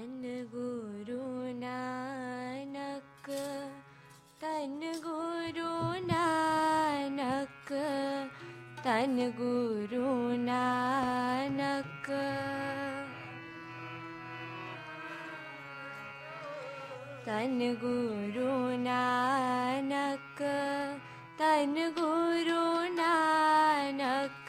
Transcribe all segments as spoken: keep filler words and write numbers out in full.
धन गुरु नानक, धन गुरु नानक, धन गुरु नानक। धन गुरु नानक, धन गुरु नानक।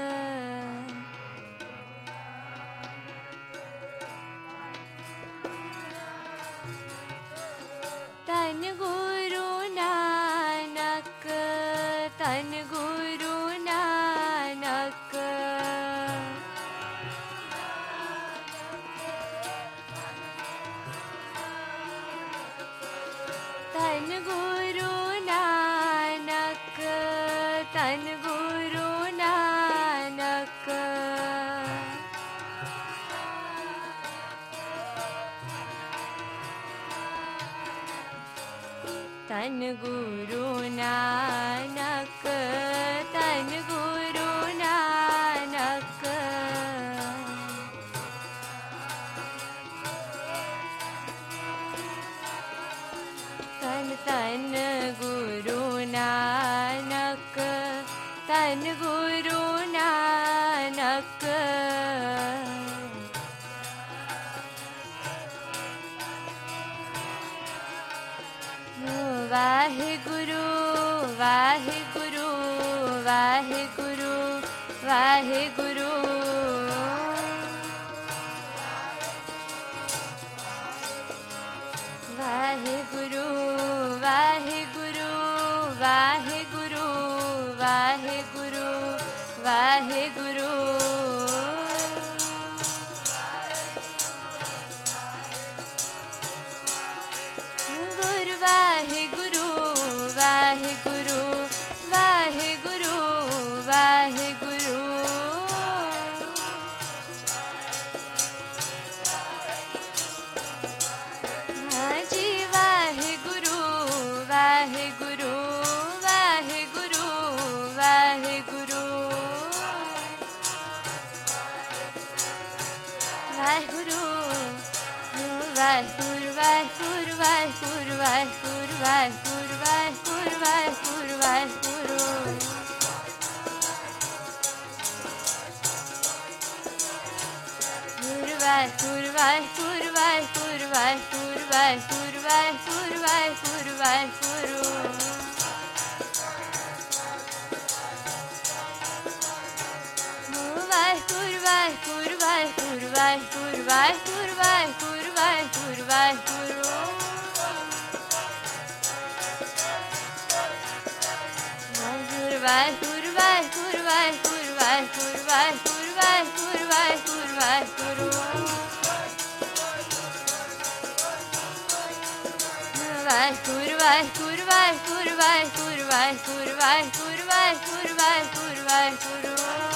धन गुरु नानक, धन गुरु नानक। धन गुरु नानक, धन गुरु नानक। धन गुरु नानक, धन गुरु नानक। धन धन गुरु नानक, धन गुरु नानक। वाहिगुरु वाहिगुरु वाहिगुरु वाहिगुरु। वाहिगुरु वाहिगुरु वाहिगुरु वाहिगुरु वाहिगुरु। गुरु वाहिगुरु वाहिगुरु वाहिगुरु वाहिगुरु। हाँ जी वाहिगुरु वाहिगुरु वाहिगुरु वाहिगुरु। वाहिगुरु वाहिगुरु वाहिगुरु वाहिगुरु वाहिगुरु वाहिगुरु वाहिगुरु वाहिगुरु वाहिगुरु। गुरु वाहिगुरु वाहिगुरु वाहिगुरु वाहिगुरु वाहिगुरु वाहिगुरु वाहिगुरु वाहिगुरु। वाहिगुरु वाहिगुरु वाहिगुरु वाहिगुरु वाहिगुरु वाहिगुरु वाहिगुरु वाहिगुरु। वाहिगुरु वाहिगुरु वाहिगुरु वाहिगुरु वाहिगुरु वाहिगुरु वाहिगुरु वाहिगुरु वाहिगुरु। वाहिगुरु वाहिगुरु वाहिगुरु वाहिगुरु वाहिगुरु वाहिगुरु वाहिगुरु वाहिगुरु वाहिगुरु।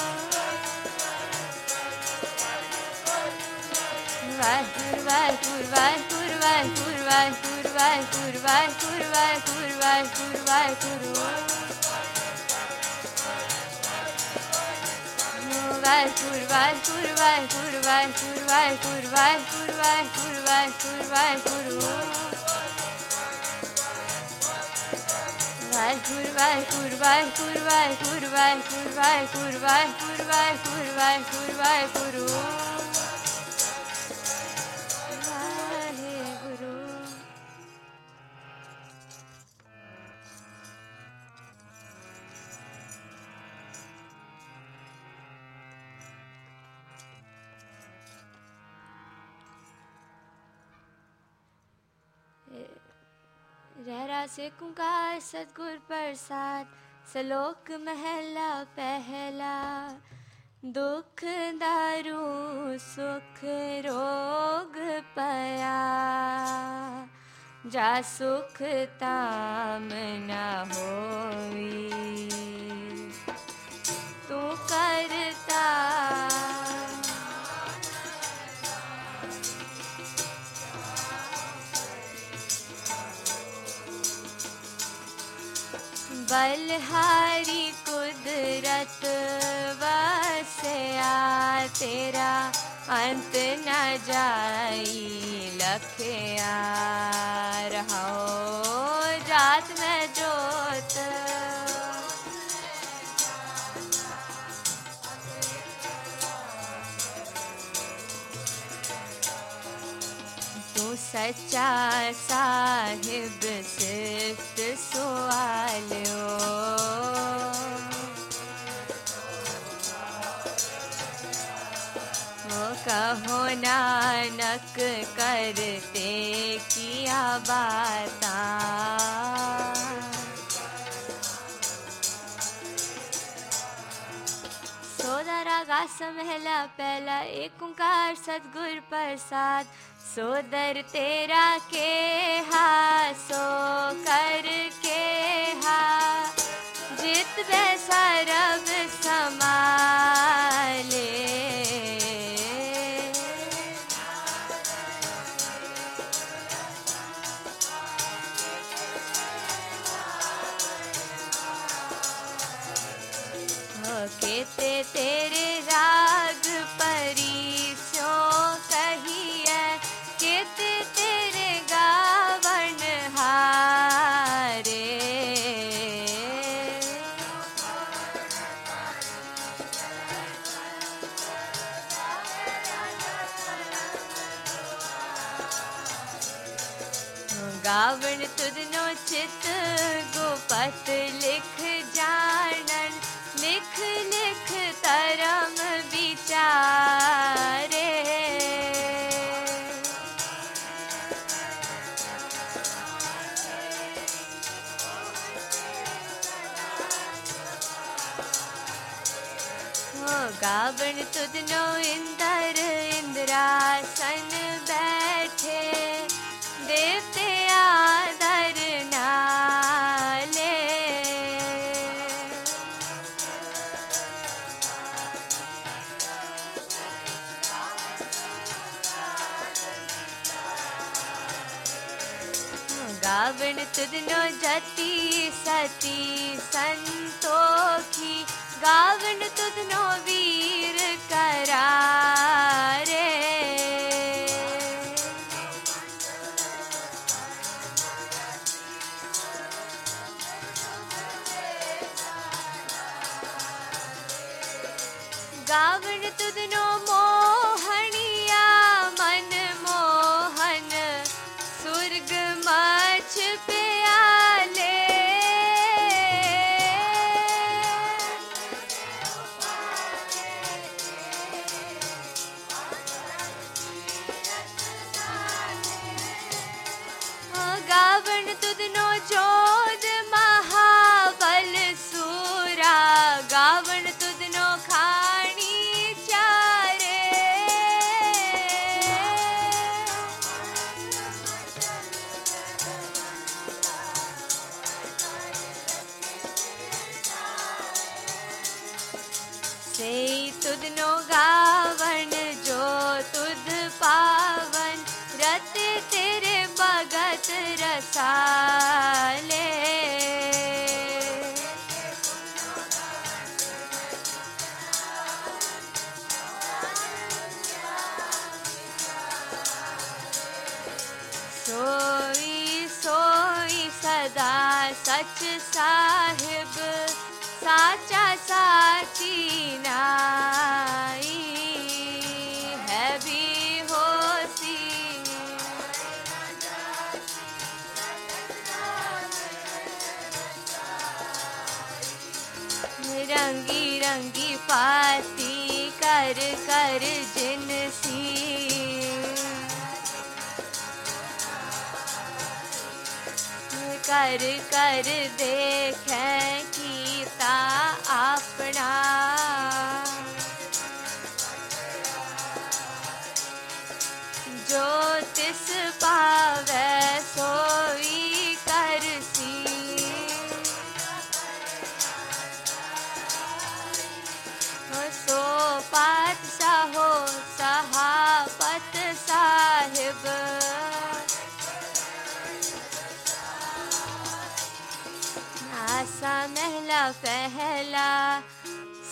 वाहिगुरु वाहिगुरु वाहिगुरु वाहिगुरु वाहिगुरु वाहिगुरु वाहिगुरु वाहिगुरु वाहिगुरु वाहिगुरु। वाहिगुरु वाहिगुरु वाहिगुरु वाहिगुरु वाहिगुरु वाहिगुरु वाहिगुरु वाहिगुरु वाहिगुरु। वाहिगुरु वाहिगुरु वाहिगुरु वाहिगुरु वाहिगुरु वाहिगुरु वाहिगुरु वाहिगुरु वाहिगुरु वाहिगुरु। रहरा से कुंकार सतगुर प्रसाद, सलोक महला पहला। दुख दारू सुख रोग पया, जा सुख ताम न होई। तू करता बलहारी कुदरत वसया तेरा अंत न जाई लखिया रहो जात में जोत। तू सच्चा साहिब सिफ्त सुआलियो, कहो नानक करते किया बाता। सोदरा गास महला पहला एक ओंकार सतगुर प्रसाद। सोदर तेरा के हा सो कर के हा, जित वैसा रब समाले। केते तेरे राग परीसो कहिए, केते तेरे गावन हारे। गावन तुदनो चित गोपत लिख जानन, लिख लिख तरम विचारे। गावन तुदनो इंदर इंद्रासन बैठे, देवते आदर नाले। गावन तुदनो जति सती संतोखी, गावन तुदनो वीर करारे। गावन तुदनो मोहनिया मन मोहन, सुर्ग मछ प्याले। गावन तुदनो जोध महाबल सूरा, गावन तुदनो खानी चारे। से तुदनो गावन जो तुद पावन, रत तेरे भगत रसाले। सोई सोई सदा सच साहिब, साचा साची नाई है भी होसी। रंगी रंगी पाती कर कर जिनसी, कर कर देखें कीता अपना। जो तिस पावे सोई करसी, सो पातशाह हो सहापत साहिब। आसा महला पहला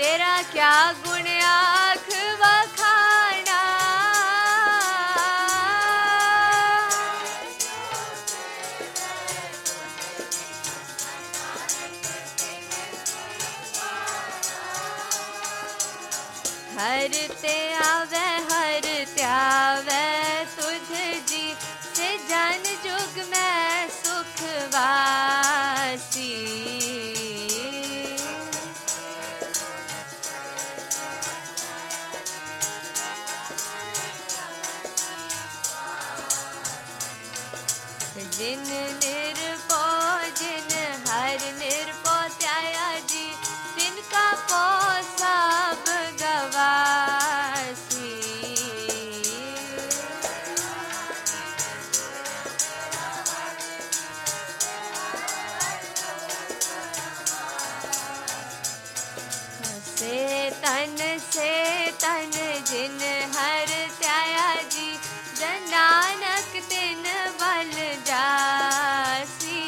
तेरा क्या गुण आँख बखाना। हरते आवे हरते आवे तुझ जी से जन जुग में सुखवासी। जिन निरपो जिन हर निरपो त्याया जी तिनका पो सब गवासी। से तन से तन जिन हर त्याया जी जन नानक तिन बल जासी।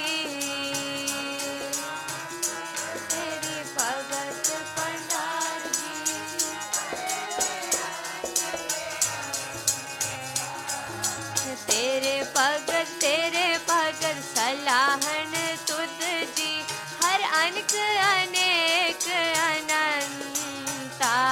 तेरी भगत पंडार जी तेरे भगत तेरे भगत सलाहन तुद जी हर अनक अनेक अनंता।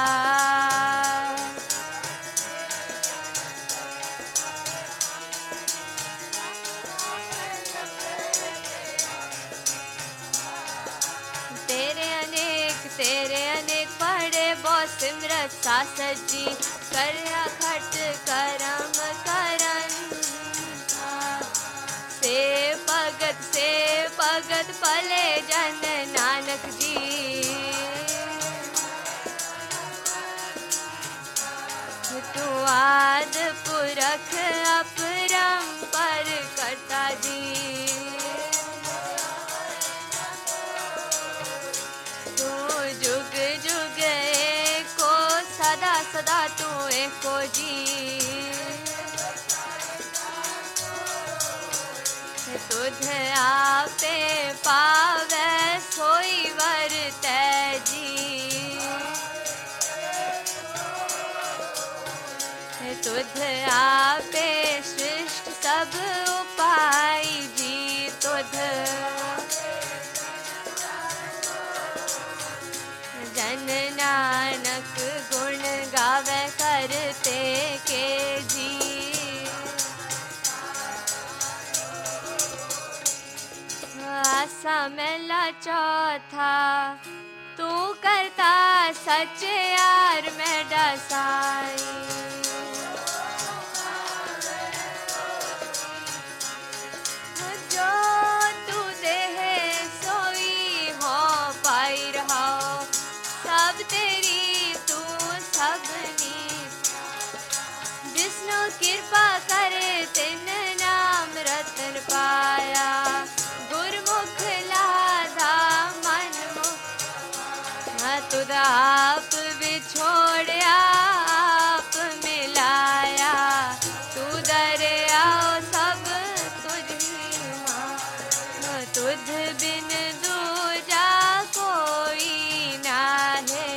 तेरे अनेक तेरे अनेक पढ़े बो सिमरत सासत जी करया खट करम करन। से भगत से भगत पले जन नानक जी। तू आद पुरख अपरंपर करता जी। तू जुग जुग एको सदा सदा तू एको जी। तुझ आपे पावे सोई वर तैजी। तुझ आपे सृष्ट सब उपाय जी। तुझ जन नानक गुण गावे करते के जी। आसा मेला चौथा तू करता सच यार में डसाई। जो तू देह सोई हो पाई रहा सब तेरी तू सबनी। जिसनो कृपा करे तिन नाम रतन पाया। गुरमुख लाधा मन मुख तुद आप बिछोड़या आप मिलाया। तू दरिया सब तुझी माँ तुझ बिन दूजा कोई ना है।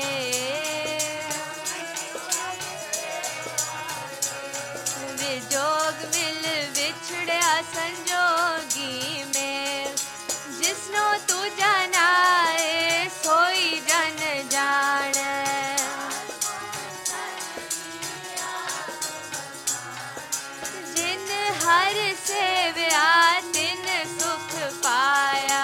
विजोग मिल बिछड़या संजोगी में जिसनो तू जानाए सोई जन जान। जिन हर सेव्या तिन सुख पाया।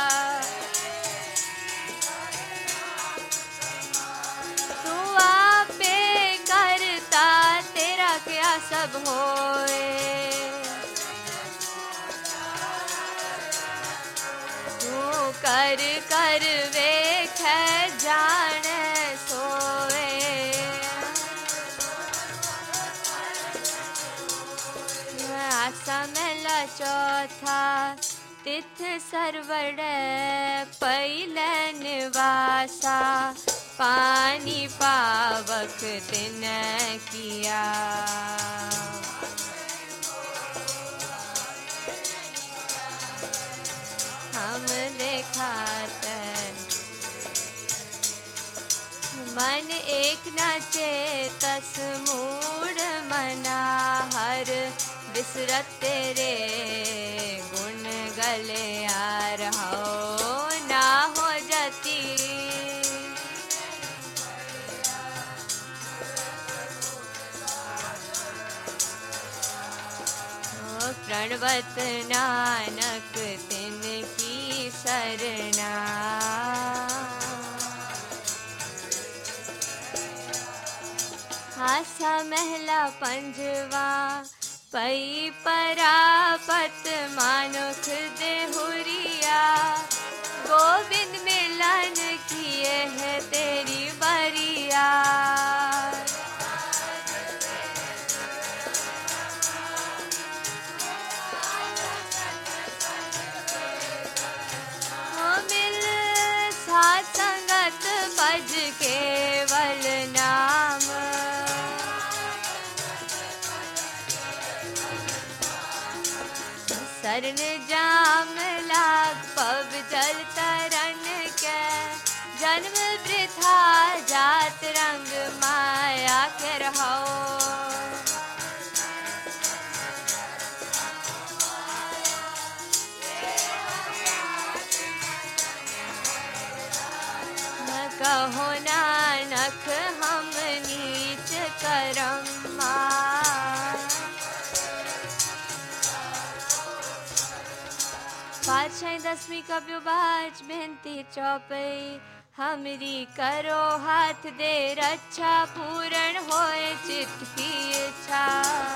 तू आपे करता तेरा क्या सब होए। तू कर कर वेख जान सोए। आसा मेला चौथा तिथ सरवड़ पैल निवासा। पानी पावक तिन किया। हम देखा मन एक न चेतस मूढ़ मना, हर बिसरत तेरे गुण गले आ रहो ना हो जती। प्रणवत नानक तिनकी सरना, हासा महला पंजवा पई परापत मानुख देहुरिया, गोविंद मिलन किए है तेरी बरिया। संगत भज केवल नाम, सरन जाम लाग पव जल तरन के, जन्म वृथा जात रंग माया के रहो। कहो नानक हम नीच करम्मा, पातशाही दसवीं कब्यो बाज बेनती चौपई, हमरी करो हाथ दे रक्षा, पूर्ण होए चित्त की इच्छा।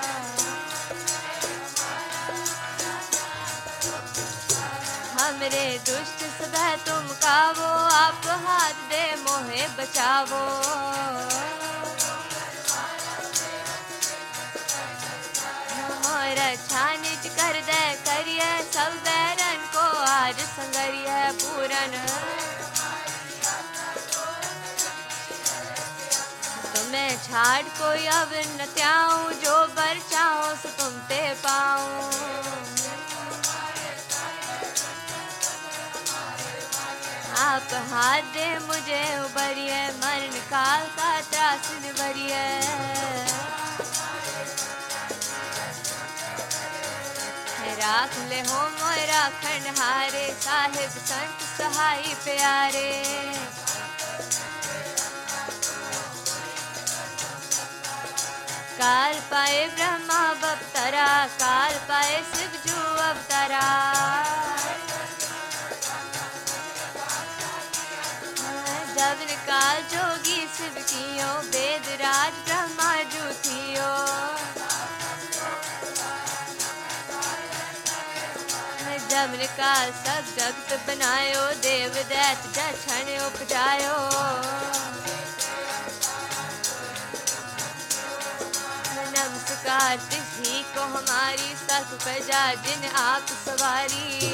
हमरे दुष्ट सदा तुम कावो, आप हाथ दे मोहे बचावो। मोरा छानिज कर दे करिए, सब बैरन को आज संगरिए पूरन। तुम्हें छाड़ कोई अब न त्याऊं, जो बर चाहो सो तुम ते पाऊं। आप हाथ दे मुझे उबरिए, मरण काल का त्रास निबरिए। राख ले हो मोरा खंडहारे, साहिब संत सहाई प्यारे। काल पाए ब्रह्मा बपतरा, काल पाए शिव जू अवतरा। जब काल जोगी शिव कियो, वेद राज ब्रह्मा जू थियो। जब काल सब जगत बनायो, देव दैत जछन उपजायो। नमस्कार तिसी को हमारी, सत प्रजा जिन आप सवारी।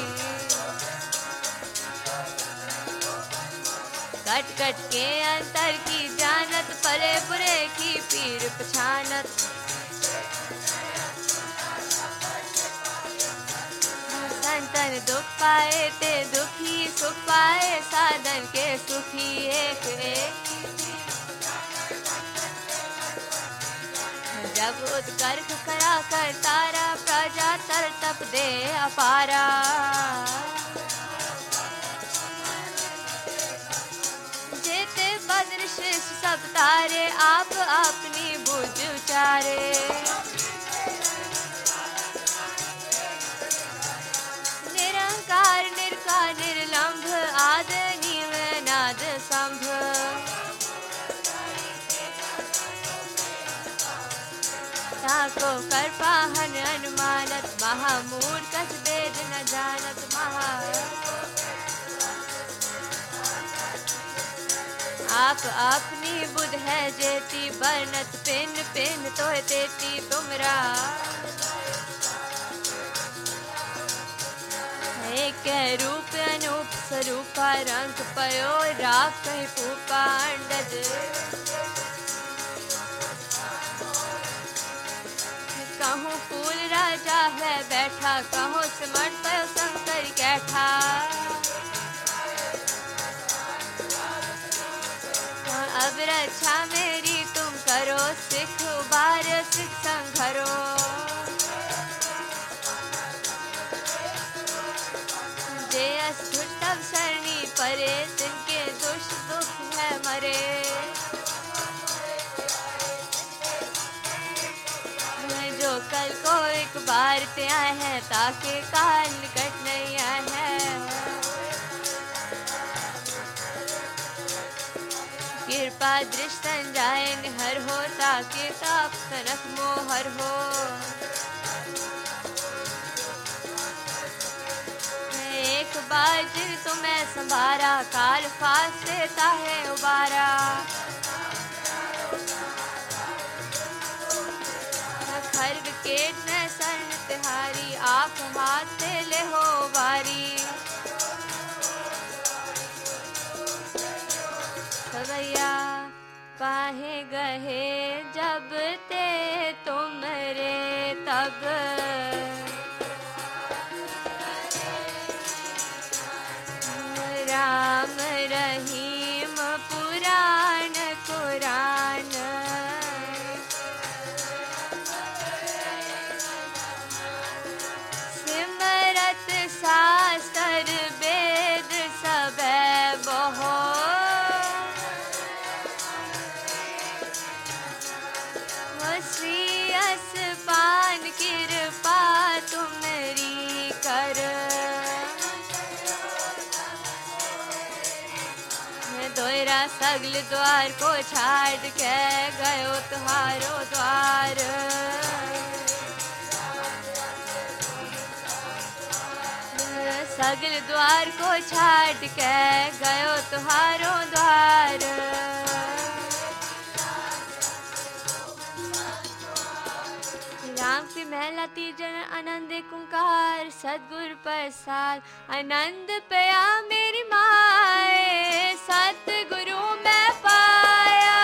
कट कट के अंतर की जानत, परे बुरे की पीर पछानत। संतन दुख पाए ते दुखी, सुख पाए साधन के सुखी। एक एक जब उत्कर्ष करा कर तारा, प्रजा तर तप दे अपारा। बद्र शेष सब तारे, आप अपनी बुझ उचारे। निरंकार निर्कार निर्लंभ, आद नीव नाद संभ। ताको कर पाहन अनुमानत, महामूढ़ कछ वेद न जानत। महा आप अपनी बुध है जेती, बरनत पिन पिन तो तेती तुमरा। एक रूप अनूप स्वरूपा, रंग पयो राख कहीं फूपा अंडज। कहूँ फूल राजा है बैठा, कहूँ सिमट पयो शंकर कैठा। अब अब रक्षा मेरी तुम करो, सिख उबार सिख संघरो। जे असुर तब शरणी परे, जिनके दुष्ट दुख है मरे। जो कल को एक बार ते आए हैं, ताके काल निकट नहीं आए हैं। कृपा दृष्टि जाए निहर हो, ताके ताप तनक मोहर हो। एक बार जिन तुम्हें संभारा, काल फास देता है उबारा। खर्ग केट न सन तिहारी, आप हाथ से ले हो बारी। भैया पाहे गहे जब ते तुम रे तब, राम रहीम पुराण कुरान। सिमरत शास्त्र वेद सब बहो, श्री असपान कृपा तुमरी कर। दोयरा सगल द्वार को छाड़ के गयो तुम्हारो द्वार। सगल द्वार को छाड़ के गयो तुम्हारो द्वार। राम की महला तीजन आनंद कुंकार, सतगुर प्रसाद आनंद पया मेरी माए। सतगुरु मैं पाया,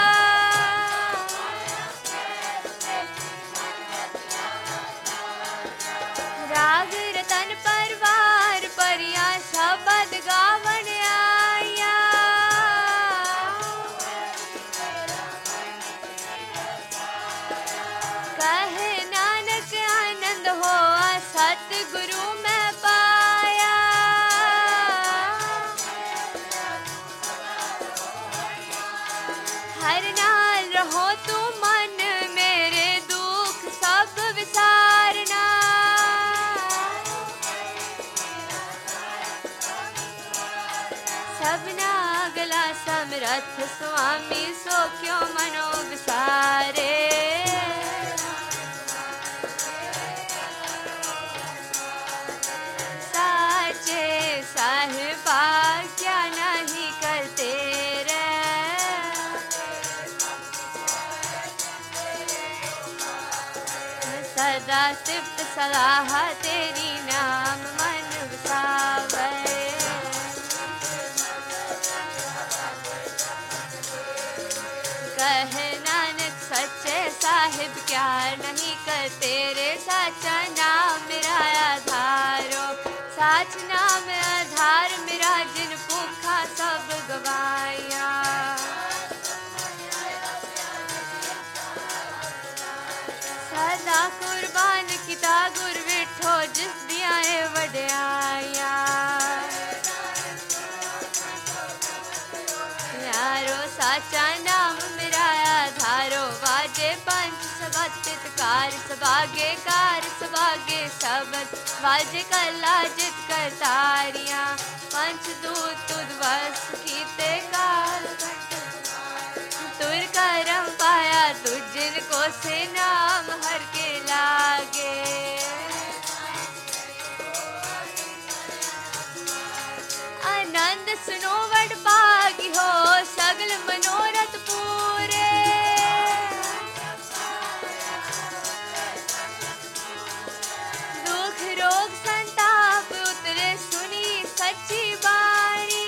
राग रतन परवार परिया, शब्द गावन आया। कहे नानक आनंद हो, सतगुरु मैं पाया। हर नाल रहो तू मन, मेरे दुख सब विसारना। सबना गला समरथ स्वामी, सो क्यों मनो विसारे। साचे साहिबा क्या नहीं करते रे, सदा सिफ्त सलाह तेरी नाम मन वसावे। कहे नानक सच्चे साहिब क्या नहीं करते रे। साचा नाम मेरा आधारो, साच नाम आधार मेरा, जिन भूखा सब गवाया। सदा कुर्बान किता गुर विठो, जिस दिया वड्याया। यारो साचा नाम मेरा आधारो, वाजे पंच सबद तितकार। सबागे कार सबागे शब्द, वाजे कला जित करतारियां। पंच दूत तुद वस कीते काल, तुर करम पाया तुझ जिनको से नाम हर के लागे। आनंद सुनो वड पागी हो, सगल मनोरथ पूरे। दुख रोग संताप उतरे, सुनी सच्ची बारी।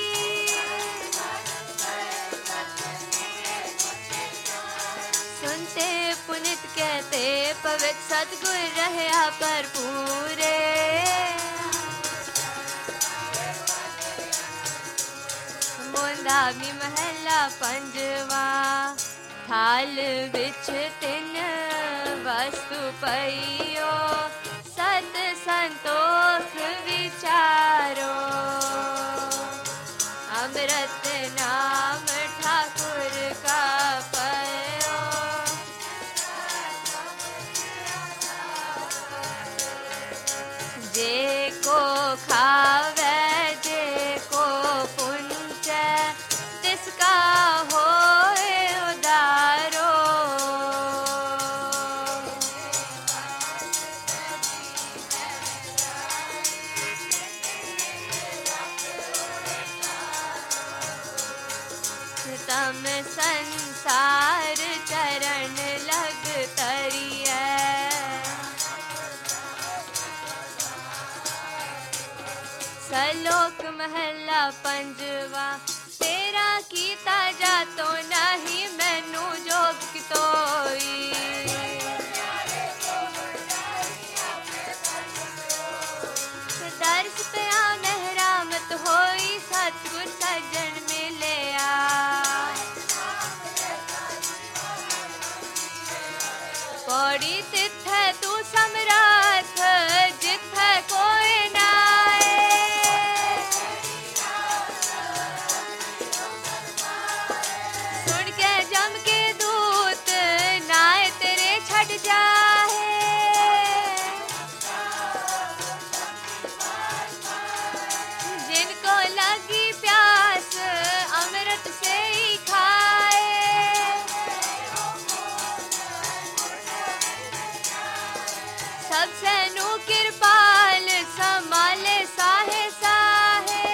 सुनते पुनित कहते, पवित्र सतगुर रहे पर पूरे। गुलाबी महला पंजवा। थाल विच तिन वस्तु पइयो, सत संतोख विचारो। अमृत नाम ठाकुर का पयो, जे को खावे जे को पुंचे, तिसका होए उदारो। तम संसार चरण लग तरिए, सलोक महला पंजवा। तेरा कीता जातो नहीं मैनू जोग कितोई, दर्श पिया मेहरामत होई, सतगुर सज्जन मिलिया। पौड़ी तिथे तू समराथ, जिथे कोई नाए। सुन के जम के दूत नाए तेरे छट जाए। जिनको लगी प्यास अमृत से ही खाए। सबसे नु कृपाल संभाले साहे साहे।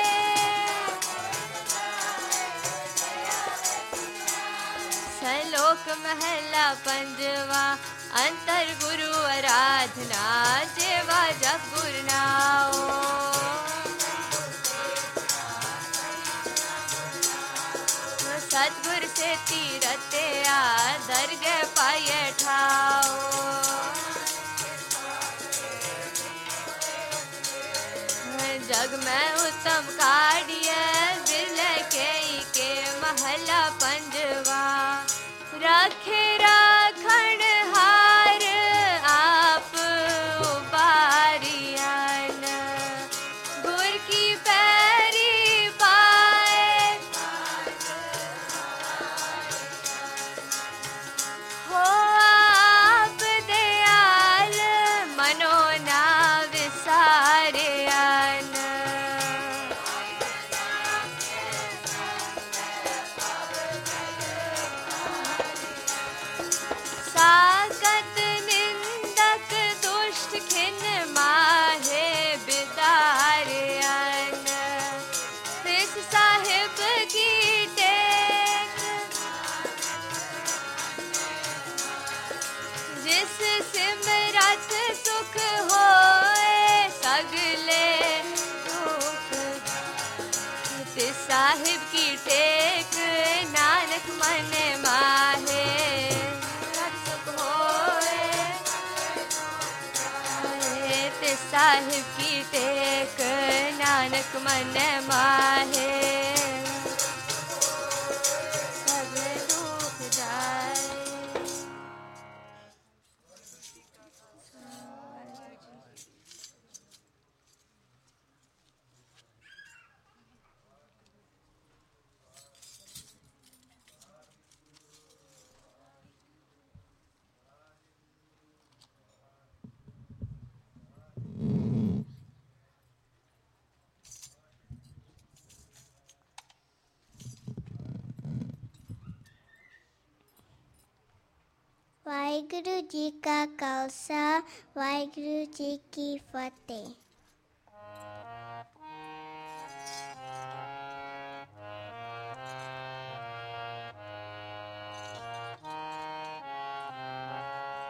सलोक महला पंजवा। अंतर गुरु आराधना, जेवा जप गुर नाओ। सतगुर से तीरते आ, दरगह पाए ठाओ। जग में उत्तम काढ़िए, बिरले के के महला पंजवा। रखे राखण हार आप उबारियन, गुर की पैरी पाए। हो आप दयाल मनो ना विसारियन। साकत निंदक दुष्ट खिन माहे बिदारियन। तिस साहिब की टेक, जिस सिमरत सुख होए सगले दुख। तिस साहिब की टेक नानक मन माहे, साहिब की टेक नानक मन माहे। सब दुख जाए। वाहिगुरु जी का खालसा, वाहिगुरु जी की फतेह।